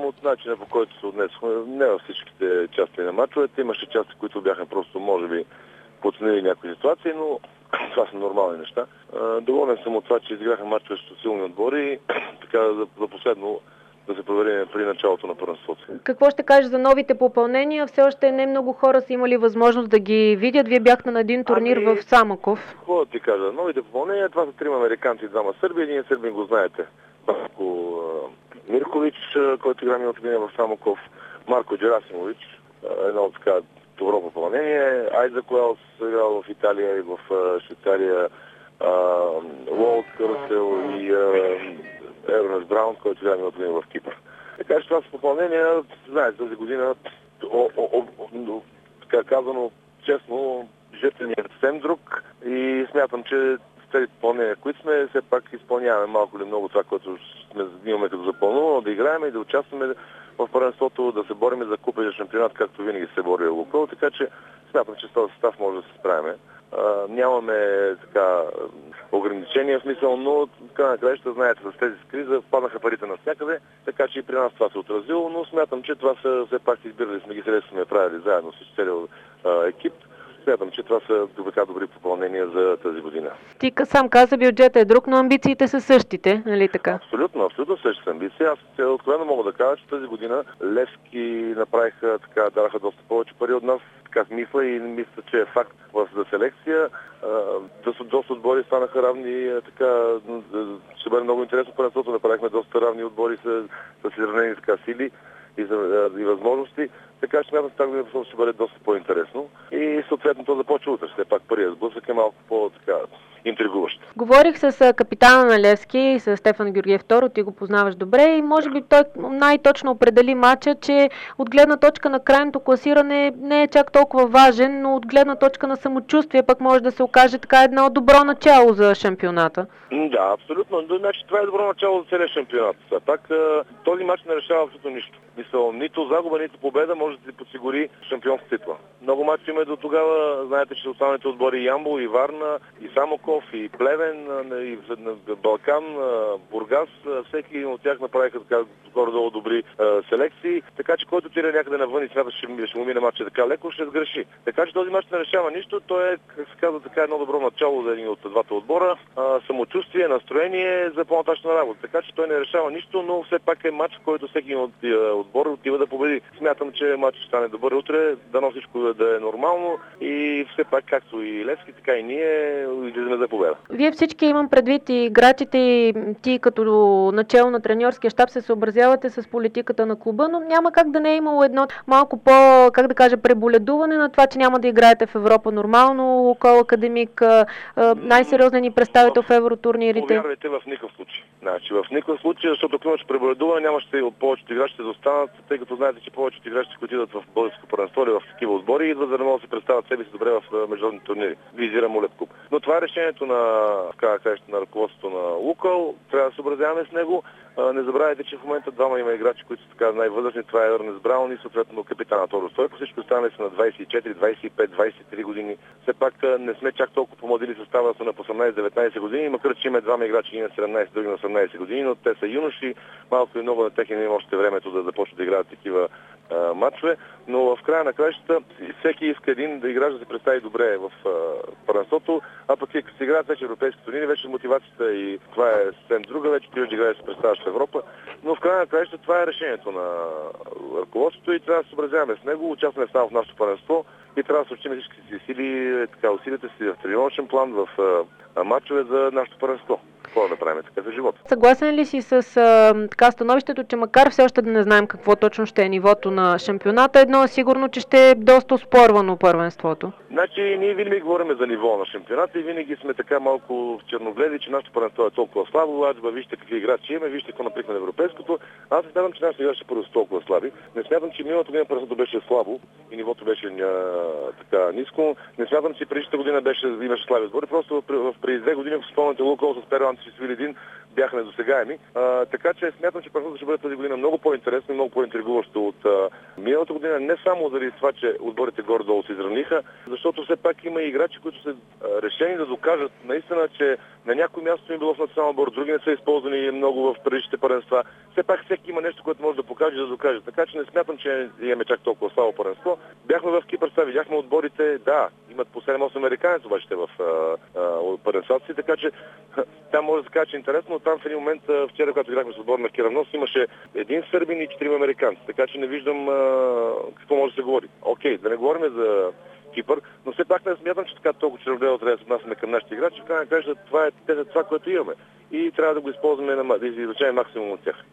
от начина, по който се отнесохме. Не във всичките части на мачовете. Имаше части, които бяха просто, може би, подценили някои ситуации, но това са нормални неща. Доволен съм от това, че изиграха мачове с силни отбори. Така за последно да се проверим при началото на първенството. Какво ще кажеш за новите попълнения? Все още не много хора са имали възможност да ги видят. Вие бяхте на един турнир в Самоков. Какво да ти кажа? Новите попълнения, това са 3 американци и 2 сърби. Един сърбин го знаете. Марко Миркович, който игра миналата година в Самоков. Марко Джерасимович, едно така добро попълнение. Айзак Уелс играл в Италия и в Швейцария. Уолт Кърсел и Ернест Браун, който игра миналата година в Кипър. Така че това са попълнения. Знаете, тази година, така казано честно, жертвеният е съвсем друг и смятам, че тези попълнения, които сме, все пак изпълняваме малко или много това, което имаме като запълнено, да играем и да участваме в първенството, да се бориме за купа и за шампионат, както винаги се бори Лукойл, така че смятам, че с този състав може да се справим. Нямаме така ограничения в смисъл, но така на краища, знаете, с тези криза паднаха парите навсякъде, така че и при нас това се отразило, но смятам, че това са все пак избирали сме ги средства, сме правили заедно с целият екип. Смятам, че това са добри попълнения за тази година. Ти сам каза, бюджетът е друг, но амбициите са същите, нали така? Абсолютно същите амбиции. Аз откровено мога да кажа, че тази година Левски направиха, така, дараха доста повече пари от нас. Така мисля и мисля, че е факт за селекция. Доста отбори станаха равни, така, ще бъде много интересно първенството. Направихме доста равни отбори с изравнени така сили и възможности. Така че смятам, че тази година ще бъде доста по-интересно. И съответно то започва утре. Все пак първият сблъсък е малко по-така интригуващ. Говорих с капитана на Левски, с Стефан Георгиев II, ти го познаваш добре и може би той най-точно определи матча, че от гледна точка на крайното класиране не е чак толкова важен, но от гледна точка на самочувствие пък може да се окаже така едно добро начало за шампионата. Да, абсолютно. Значи това е добро начало за целия шампионат. Пак този матч не решава абсолютно нищо. Мисля, нито загуба, нито победа може да си подсигури шампионска титла. Много матчи има до тогава. Знаете, че останалите отбори Ямбол, и Варна, и Самоков, и Плевен, и Балкан, Бургас, всеки от тях направиха така горе-долу добри селекции. Така че който тира някъде навън и смята, ще му мине матча така леко, ще сгреши. Така че този матч не решава нищо. Той е, как се казва, така едно добро начало за един от двата отбора. Самочувствие, настроение за по-нататъчна работа. Така че той не решава нищо, но все пак е матч, в който всеки от отбор отива да победи. Смятам, че матчът ще стане добър утре, дано всичко да е нормално и все пак както и Левски, така и ние излизаме за победа. Вие всички, имам предвид и играчите, и ти като начало на треньорския щаб се съобразявате с политиката на клуба, но няма как да не е имало едно малко по, как да кажа, преболедуване на това, че няма да играете в Европа нормално, Лукойл Академик, най-сериозен ни представител в евротурнирите. Повярвайте, в никакъв случай. Значи, в никакъв случай, защото ако имаш преболедуване, нямаше повечето играчи да останат, тъй като знаете, че повечето играчи, които идват в българско първенство или в такива отбори, идват за да могат да се представят себе си добре в международни турнири. Визирам Олеп Куп. Но това е решението на ръководството на Лукойл. Трябва да се съобразяваме с него. Не забравяйте, че в момента двама има играчи, които са така най-възрастни. Това е Ернест Браун и съответно капитана Тодор Стойков. Всички останали са на 24, 25, 23 години. Все пак не сме чак толкова помладили състава, са на 18-19 години, макар че има двама играчи и на 17, други на 18 години, но те са юноши. Малко и много на техния има още времето да започнат да играят такива матчове, но в края на краищата всеки иска един да играч да се представи добре в първенството, а пък като се играят вече европейски турнири, вече мотивацията и това е съвсем друга, вече ти да играеш да се представяш в Европа, но в края на краищата това е решението на ръководството и трябва да се съобразяваме с него, участваме само в нашето първенство и трябва да съобщим всички си сили, така усилите си в тренировъчен план, в матчове за нашето първенство. Какво да правим така за живота? Съгласен ли си с така становището, че макар все още да не знаем какво точно ще е нивото на шампионата, едно е сигурно, че ще е доста оспорвано първенството? Значи ние винаги говорим за ниво на шампионата и винаги сме така малко черногледи, че нашето първенство е толкова слабо, вижте какви играчи имаме, вижте какво наприхме на европейското. Аз не смятам, че нашите играчи първо са толкова слаби. Не смятам, че миналата година първенството беше слабо и нивото беше така ниско. Не смятам, че предишната година имаше слаби отбори. Просто преди 2 години, ако спомняте, Лукойл с Перуанци си свили един, бяха недосегаеми. Така че смятам, че първото ще бъде тази година много по-интересно и много по-интригуващо от миналата година. Не само заради това, че отборите горе-долу се изравниха, защото все пак има и играчи, които са решени да докажат наистина, че на някой място им било в национален отбор, други не са използвани много в предишните първенства. Все пак всеки има нещо, което може да покаже и да докаже. Така че не смятам, че имаме чак толкова слабо първенство. Бяхме в Кипър, видяхме отборите, да, имат по 7-8 американец обаче в първенствата си, така че там може да се каже, че е интересно, но там в един момент, вчера, когато играхме с отбор на Киравнос, имаше един сърбин и 4 американци, така че не виждам какво може да се говори. Окей, да не говорим за Кипър, но все пак не смятам, че така толкова червено трябва да се отнасяме към нашите играчи. В крайна краща това е това, което имаме. И трябва да го използваме, да извлечем максимум от тях.